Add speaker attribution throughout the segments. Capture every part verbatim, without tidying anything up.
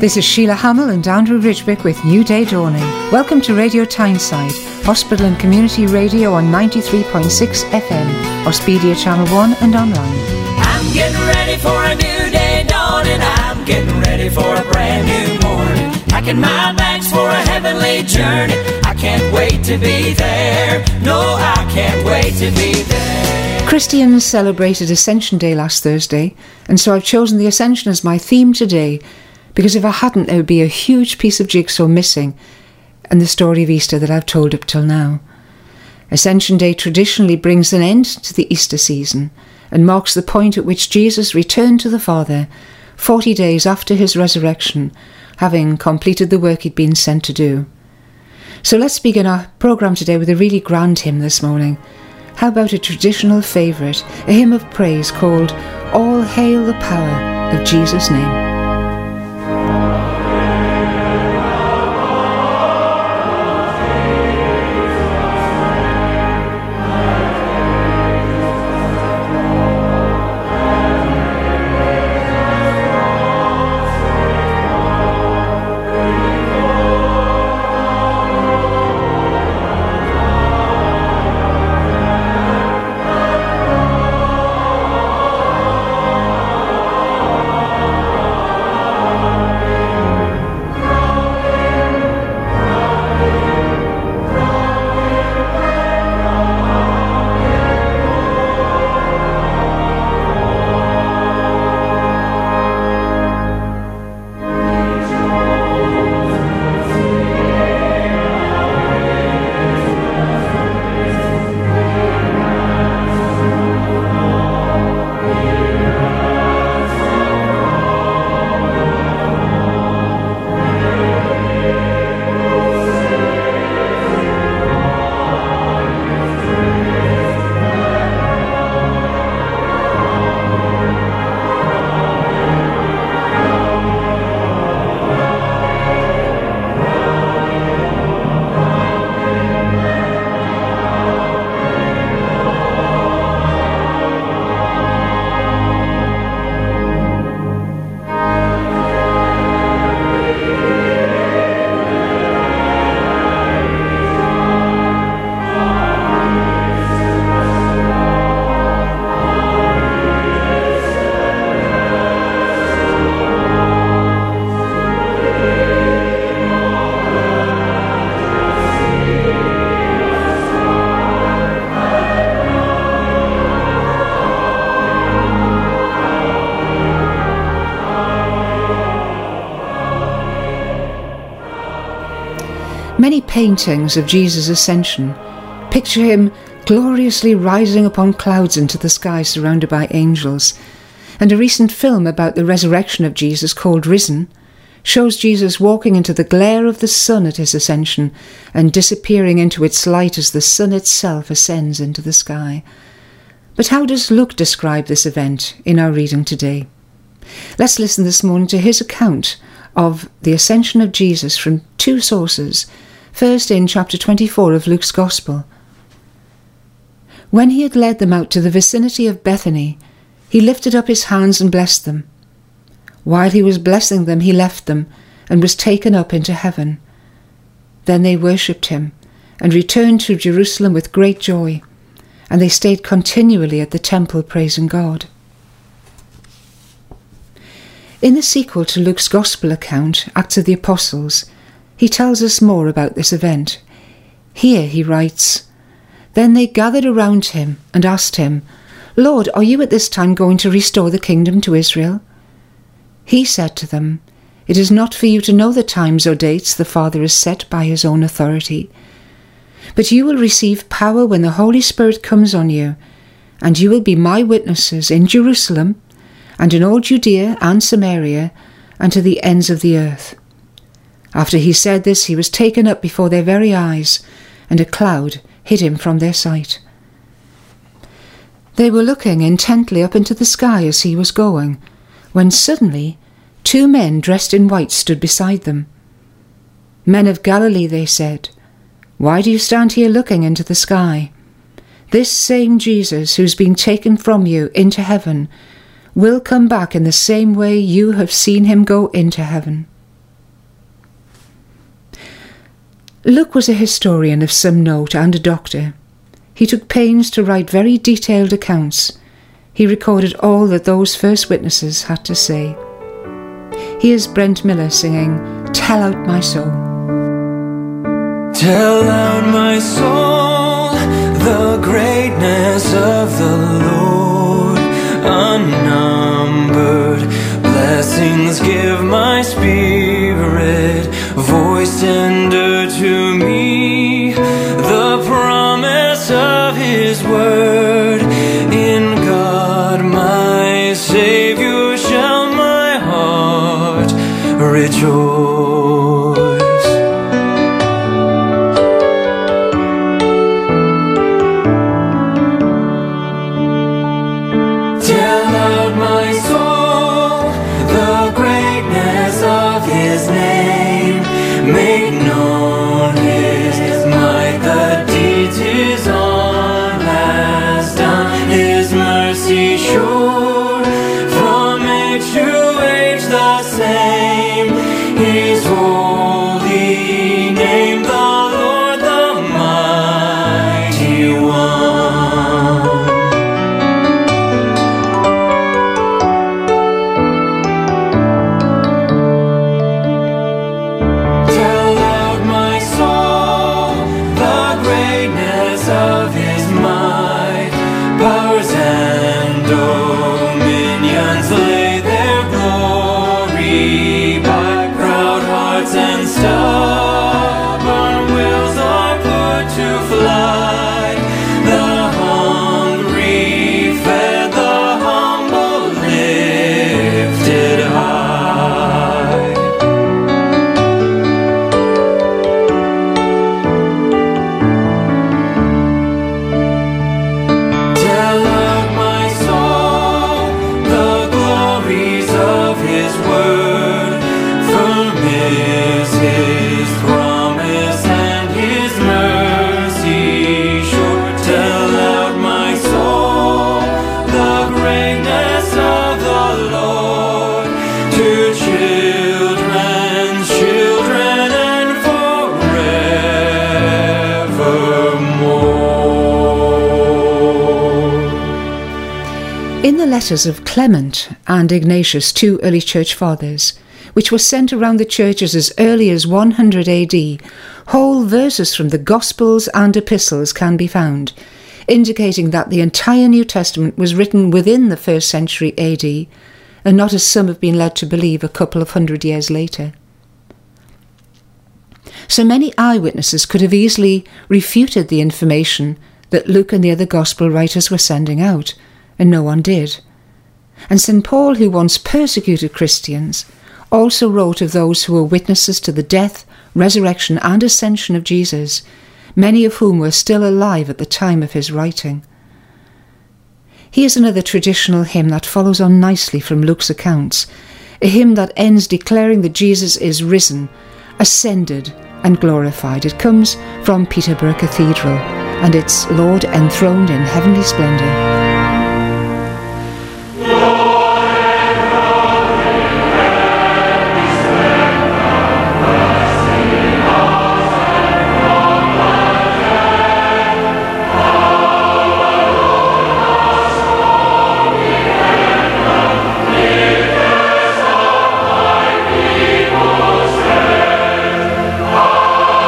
Speaker 1: This is Sheila Hamill and Andrew Ridgewick with New Day Dawning. Welcome to Radio Tyneside, hospital and community radio on ninety-three point six F M, Auspedia Channel one and online.
Speaker 2: I'm getting ready for a new day dawning. I'm getting ready for a brand new morning. Packing my bags for a heavenly journey. I can't wait to be there. No, I can't wait to be there.
Speaker 1: Christians celebrated Ascension Day last Thursday, and so I've chosen the Ascension as my theme today, because if I hadn't, there would be a huge piece of jigsaw missing in the story of Easter that I've told up till now. Ascension Day traditionally brings an end to the Easter season and marks the point at which Jesus returned to the Father forty days after his resurrection, having completed the work he'd been sent to do. So let's begin our programme today with a really grand hymn this morning. How about a traditional favourite, a hymn of praise called All Hail the Power of Jesus' Name. Many paintings of Jesus' ascension picture him gloriously rising upon clouds into the sky surrounded by angels, and a recent film about the resurrection of Jesus called Risen shows Jesus walking into the glare of the sun at his ascension and disappearing into its light as the sun itself ascends into the sky. But how does Luke describe this event in our reading today? Let's listen this morning to his account of the ascension of Jesus from two sources. First, in chapter twenty-four of Luke's Gospel. When he had led them out to the vicinity of Bethany, he lifted up his hands and blessed them. While he was blessing them, he left them and was taken up into heaven. Then they worshipped him and returned to Jerusalem with great joy, and they stayed continually at the temple praising God. In the sequel to Luke's Gospel account, Acts of the Apostles, he tells us more about this event. Here he writes, Then they gathered around him and asked him, Lord, are you at this time going to restore the kingdom to Israel? He said to them, It is not for you to know the times or dates the Father has set by his own authority. But you will receive power when the Holy Spirit comes on you, and you will be my witnesses in Jerusalem, and in all Judea and Samaria, and to the ends of the earth. After he said this, he was taken up before their very eyes, and a cloud hid him from their sight. They were looking intently up into the sky as he was going, when suddenly two men dressed in white stood beside them. Men of Galilee, they said, why do you stand here looking into the sky? This same Jesus who's been taken from you into heaven will come back in the same way you have seen him go into heaven. Luke was a historian of some note and a doctor. He took pains to write very detailed accounts. He recorded all that those first witnesses had to say. Here's Brent Miller singing, "Tell Out My Soul."
Speaker 3: Tell out my soul the greatness of the Lord. Unnumbered blessings give my spirit, voice tender to me, the promise of His word. In God my Savior shall my heart rejoice.
Speaker 1: In the letters of Clement and Ignatius, two early church fathers, which were sent around the churches as early as one hundred A D, whole verses from the Gospels and Epistles can be found, indicating that the entire New Testament was written within the first century A D, and not as some have been led to believe a couple of hundred years later. So many eyewitnesses could have easily refuted the information that Luke and the other Gospel writers were sending out, and no one did. And Saint Paul, who once persecuted Christians, also wrote of those who were witnesses to the death, resurrection and ascension of Jesus, many of whom were still alive at the time of his writing. Here's another traditional hymn that follows on nicely from Luke's accounts, a hymn that ends declaring that Jesus is risen, ascended and glorified. It comes from Peterborough Cathedral, and it's Lord enthroned in heavenly splendour.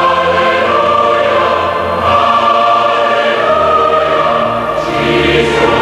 Speaker 4: Jesus.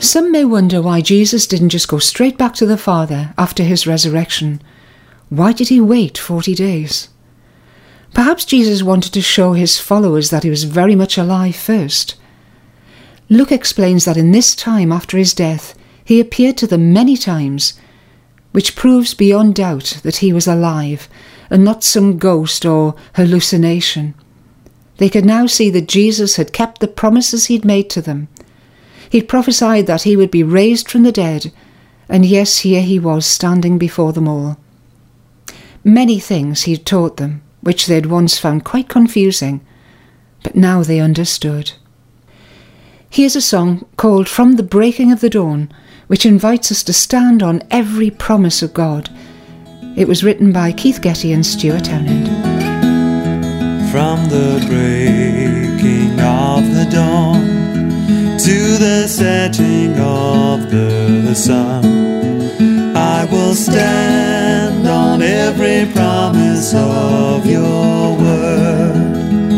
Speaker 1: Some may wonder why Jesus didn't just go straight back to the Father after his resurrection. Why did he wait forty days? Perhaps Jesus wanted to show his followers that he was very much alive first. Luke explains that in this time after his death, he appeared to them many times, which proves beyond doubt that he was alive and not some ghost or hallucination. They could now see that Jesus had kept the promises he'd made to them. He'd prophesied that he would be raised from the dead, and yes, here he was standing before them all. Many things he'd taught them, which they'd once found quite confusing, but now they understood. Here's a song called From the Breaking of the Dawn, which invites us to stand on every promise of God. It was written by Keith Getty and Stuart Townend.
Speaker 3: From the breaking of the dawn to the setting of the sun, I will stand on every promise of your word.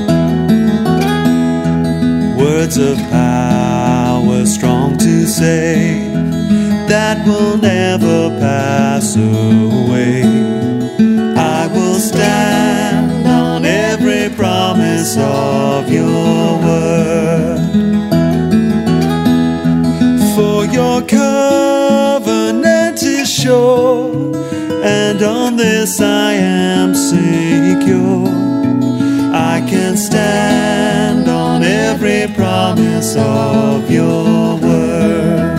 Speaker 3: Words of power strong to save, that will never pass away. I will stand on every promise of your word. For your covenant is sure, and on this I am secure. I can stand on every promise of your word.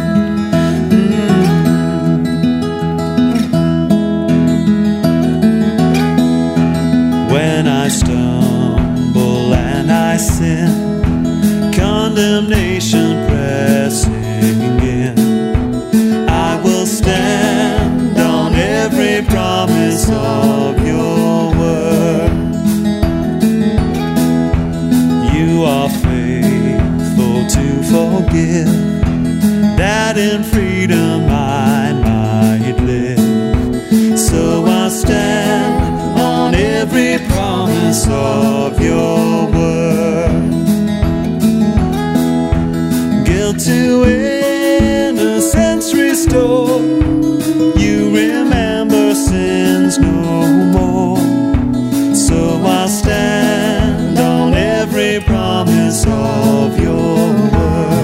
Speaker 3: When I stumble and I sin, condemnation pressing in, I will stand on every promise of your word. You are faithful to forgive, that in freedom I might live. So I stand on every promise of your word. Guilt to innocence restored, you remember sins no more. So I stand on every promise of your word.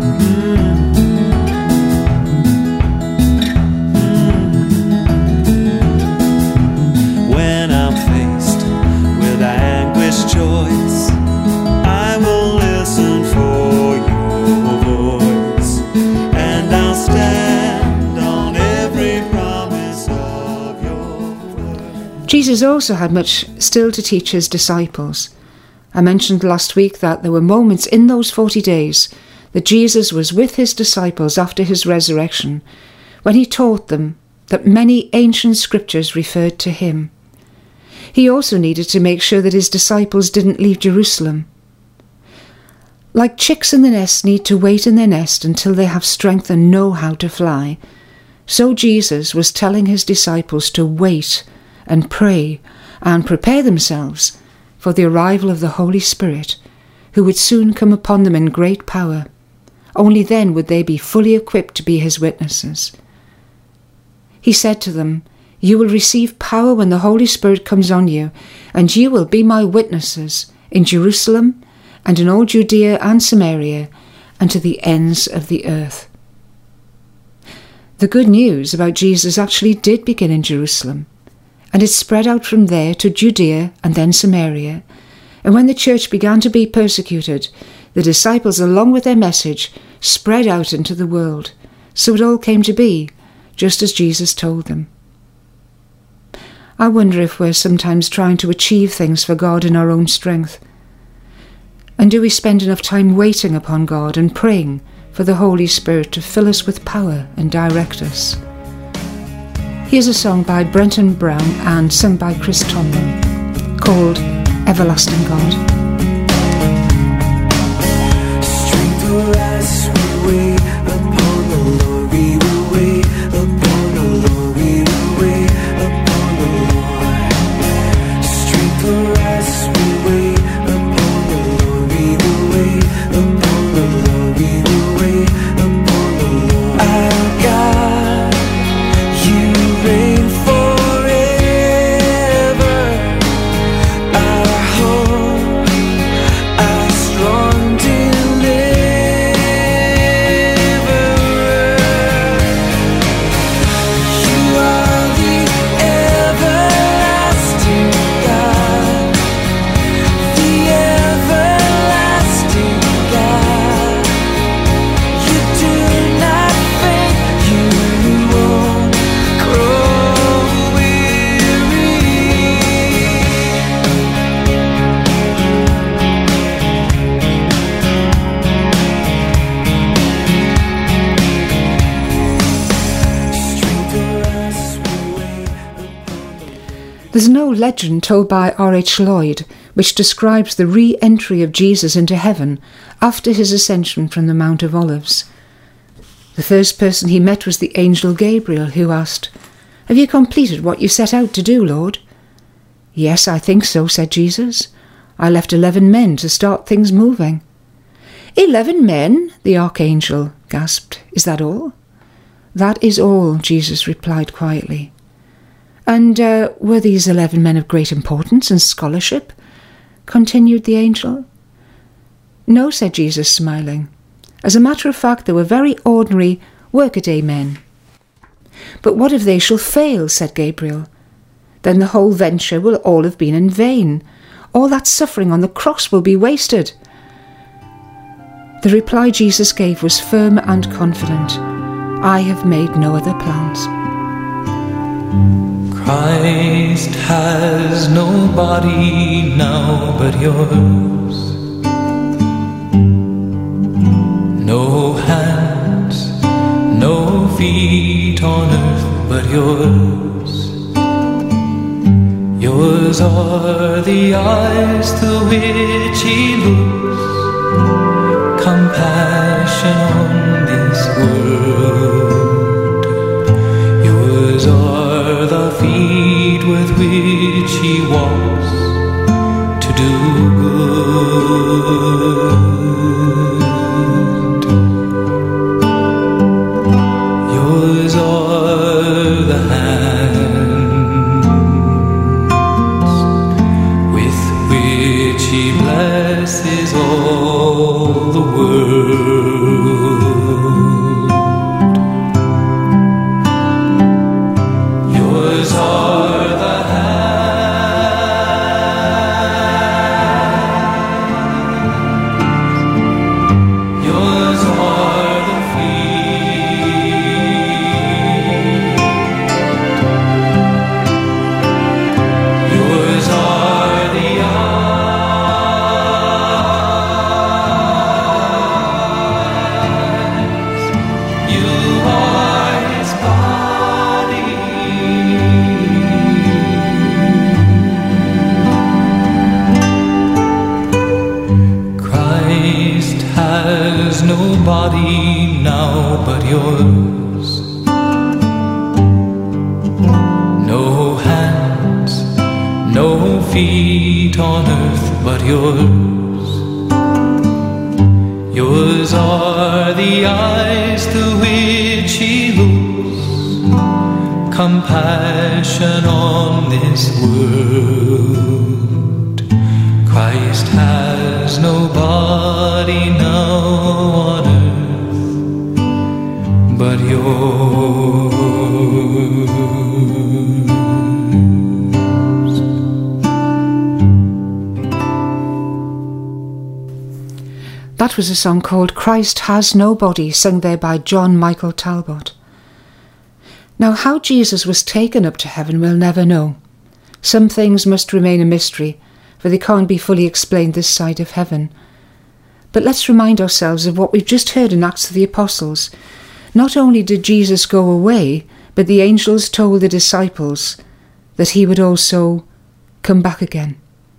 Speaker 3: Choice, I will listen for your voice, and I'll stand on every promise of your word.
Speaker 1: Jesus also had much still to teach his disciples. I mentioned last week that there were moments in those forty days that Jesus was with his disciples after his resurrection, when he taught them that many ancient scriptures referred to him. He also needed to make sure that his disciples didn't leave Jerusalem. Like chicks in the nest need to wait in their nest until they have strength and know how to fly, so Jesus was telling his disciples to wait and pray and prepare themselves for the arrival of the Holy Spirit, who would soon come upon them in great power. Only then would they be fully equipped to be his witnesses. He said to them, "You will receive power when the Holy Spirit comes on you, and you will be my witnesses in Jerusalem and in all Judea and Samaria and to the ends of the earth." The good news about Jesus actually did begin in Jerusalem, and it spread out from there to Judea and then Samaria. And when the church began to be persecuted, the disciples, along with their message, spread out into the world. So it all came to be, just as Jesus told them. I wonder if we're sometimes trying to achieve things for God in our own strength. And do we spend enough time waiting upon God and praying for the Holy Spirit to fill us with power and direct us? Here's a song by Brenton Brown and sung by Chris Tomlin called Everlasting God.
Speaker 4: Strength will rise, we wait upon the Lord, we will wait upon the Lord, we will wait upon the Lord. Strength will rise, we wait upon the Lord, we will wait upon the Lord, we will wait upon the Lord.
Speaker 1: There's no legend told by R H Lloyd which describes the re-entry of Jesus into heaven after his ascension from the Mount of Olives. The first person he met was the angel Gabriel, who asked, "Have you completed what you set out to do, Lord?" "Yes, I think so," said Jesus. "I left eleven men to start things moving." "Eleven men?" the archangel gasped. "Is that all?" "That is all," Jesus replied quietly. "And uh, were these eleven men of great importance and scholarship?" continued the angel. "No," said Jesus, smiling. "As a matter of fact, they were very ordinary workaday men." "But what if they shall fail?" said Gabriel. "Then the whole venture will all have been in vain. All that suffering on the cross will be wasted." The reply Jesus gave was firm and confident. "I have made no other plans."
Speaker 5: Christ has no body now but yours, no hands, no feet on earth but yours. Yours are the eyes through which he looks, compassion on this world. Yours are the feet with which he walks to do good. Yours are the hands with which he blesses all the world. Yours are the hands, yours are the feet, yours are the eyes, you are his body. Christ has no body now but yours, no hands, no feet on earth but yours. Yours are the eyes through which he looks, compassion on this world. Christ has no body now on earth but yours.
Speaker 1: That was a song called Christ Has No Body, sung there by John Michael Talbot. Now, how Jesus was taken up to heaven we'll never know. Some things must remain a mystery, for they can't be fully explained this side of heaven. But let's remind ourselves of what we've just heard in Acts of the Apostles. Not only did Jesus go away, but the angels told the disciples that he would also come back again.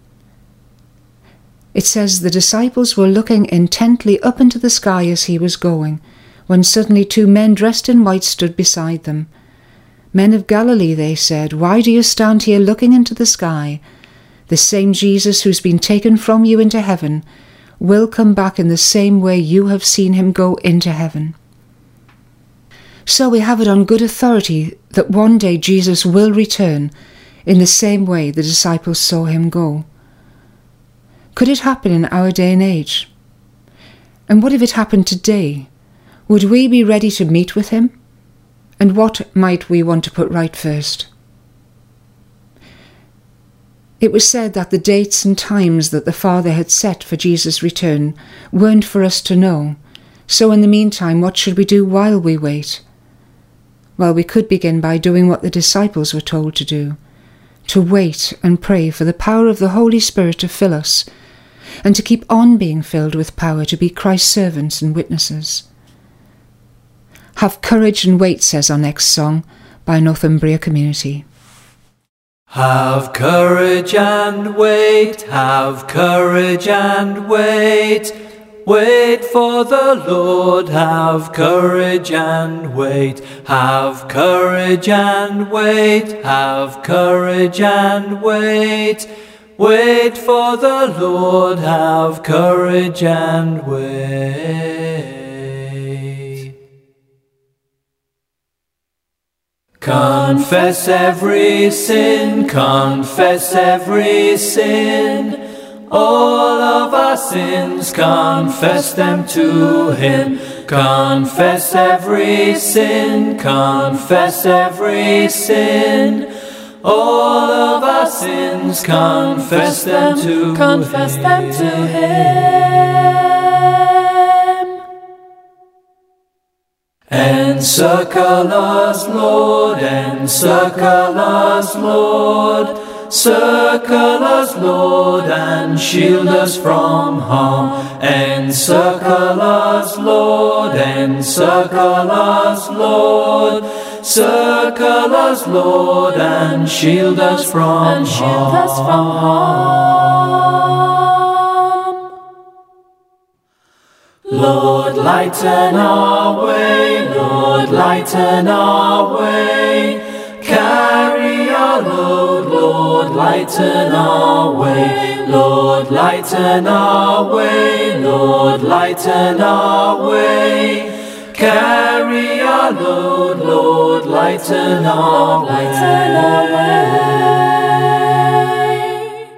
Speaker 1: It says the disciples were looking intently up into the sky as he was going, when suddenly two men dressed in white stood beside them. "Men of Galilee," they said, "why do you stand here looking into the sky? The same Jesus who's been taken from you into heaven will come back in the same way you have seen him go into heaven." So we have it on good authority that one day Jesus will return in the same way the disciples saw him go. Could it happen in our day and age? And what if it happened today? Would we be ready to meet with him? And what might we want to put right first? It was said that the dates and times that the Father had set for Jesus' return weren't for us to know. So in the meantime, what should we do while we wait? Well, we could begin by doing what the disciples were told to do, to wait and pray for the power of the Holy Spirit to fill us, and to keep on being filled with power to be Christ's servants and witnesses. Have courage and wait, says our next song by Northumbria Community.
Speaker 5: Have courage and wait, have courage and wait. Wait for the Lord, have courage and wait. Have courage and wait, have courage and wait. Wait for the Lord, have courage and wait. Confess every sin, confess every sin. All of our sins, confess them to Him. Confess every sin, confess every sin. All of our sins, confess them to Him.
Speaker 6: Confess them to Him.
Speaker 5: Encircle us, Lord, encircle us, Lord. Circle us, Lord, and shield us from harm. Encircle us, Lord, encircle us, Lord. Circle us, Lord, and shield us from
Speaker 6: and shield
Speaker 5: harm.
Speaker 6: us from harm.
Speaker 5: Lord, lighten our way, Lord, lighten our way. Carry our load, Lord, lighten our way. Lord, lighten our way, Lord, lighten our way. Carry our load, Lord, lighten our way.
Speaker 6: Lighten our way.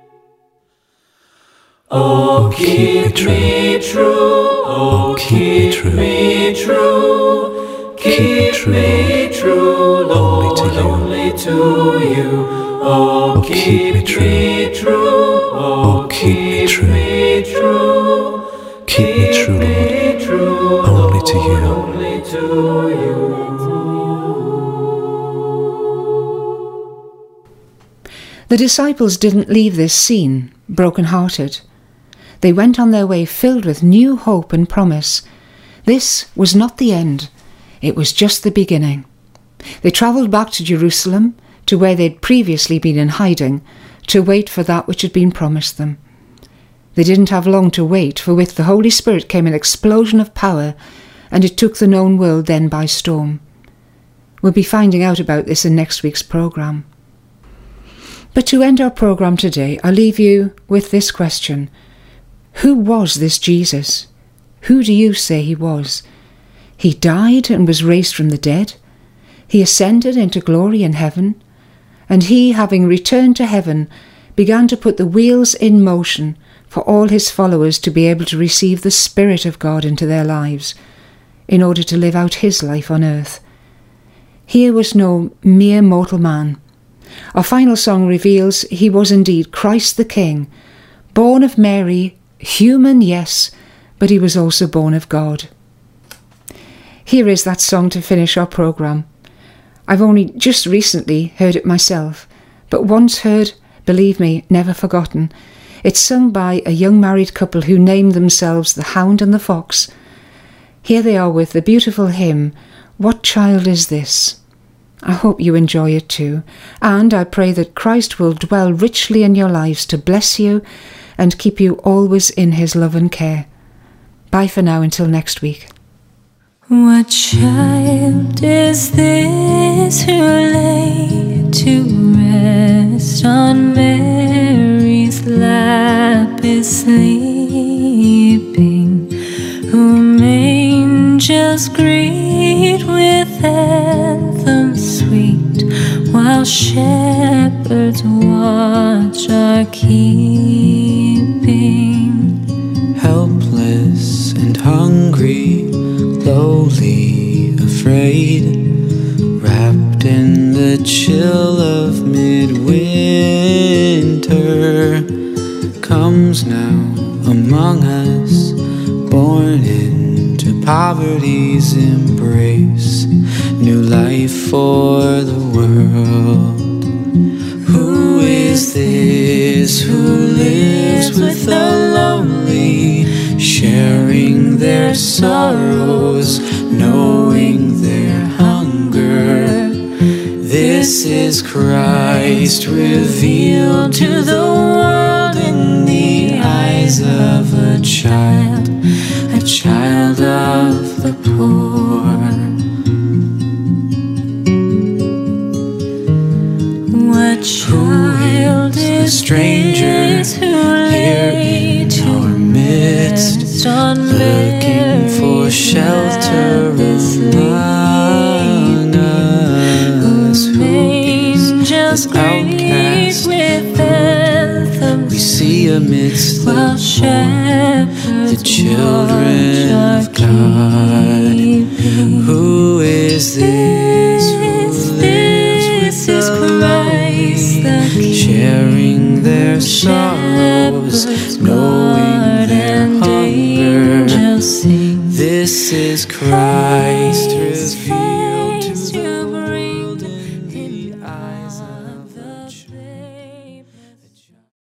Speaker 5: Oh, keep me true, oh, keep me true. Keep me true, Lord, only to you. Oh, keep me true, oh, keep me true. Keep me true, Lord, only to you. Only to you.
Speaker 1: The disciples didn't leave this scene broken-hearted. They went on their way filled with new hope and promise. This was not the end. It was just the beginning. They travelled back to Jerusalem, to where they'd previously been in hiding, to wait for that which had been promised them. They didn't have long to wait, for with the Holy Spirit came an explosion of power, and it took the known world then by storm. We'll be finding out about this in next week's programme. But to end our programme today, I'll leave you with this question. Who was this Jesus? Who do you say he was? He died and was raised from the dead. He ascended into glory in heaven. And he, having returned to heaven, began to put the wheels in motion for all his followers to be able to receive the Spirit of God into their lives, in order to live out his life on earth. He was no mere mortal man. Our final song reveals he was indeed Christ the King, born of Mary, human, yes, but he was also born of God. Here is that song to finish our programme. I've only just recently heard it myself, but once heard, believe me, never forgotten. It's sung by a young married couple who named themselves the Hound and the Fox. Here they are with the beautiful hymn, What Child Is This? I hope you enjoy it too, and I pray that Christ will dwell richly in your lives to bless you and keep you always in his love and care. Bye for now until next week.
Speaker 6: What child is this who lay to rest on Mary's lap is sleeping, whom angels greet with anthems sweet, while shepherds watch are keeping?
Speaker 3: Helpless and hungry, lowly, afraid, wrapped in the chill of midwinter, comes now among us, born into poverty's embrace, new life for the world. Who is this who lives with the lonely, sharing their sorrows, knowing their hunger? This This is Christ revealed to the world in the eyes of a child, a child of the poor.
Speaker 6: What child is
Speaker 3: the stranger
Speaker 6: this who
Speaker 3: here
Speaker 6: lay
Speaker 3: in
Speaker 6: to
Speaker 3: our midst,
Speaker 6: rest on
Speaker 3: looking for
Speaker 6: Mary's
Speaker 3: shelter
Speaker 6: lap is
Speaker 3: among us? Who is
Speaker 6: angels
Speaker 3: this outcast
Speaker 6: with anthems
Speaker 3: we see amidst
Speaker 6: while
Speaker 3: the
Speaker 6: shepherds
Speaker 3: the children
Speaker 6: watch
Speaker 3: of God?
Speaker 6: keeping.
Speaker 3: Who is this who lives with the lowly, sharing their sorrows, knowing their hunger? This is Christ.